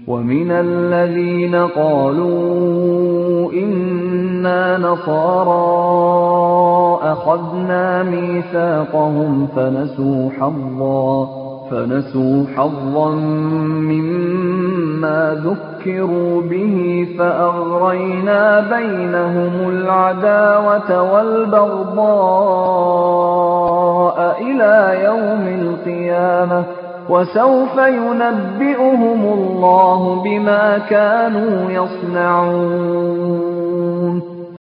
ومن الذين قالوا إنا نصارى أخذنا ميثاقهم فنسوا حظا مما ذكروا به فأغرينا بينهم العداوة والبغضاء إلى يوم القيامة وسوف ينبئهم الله بما كانوا يصنعون.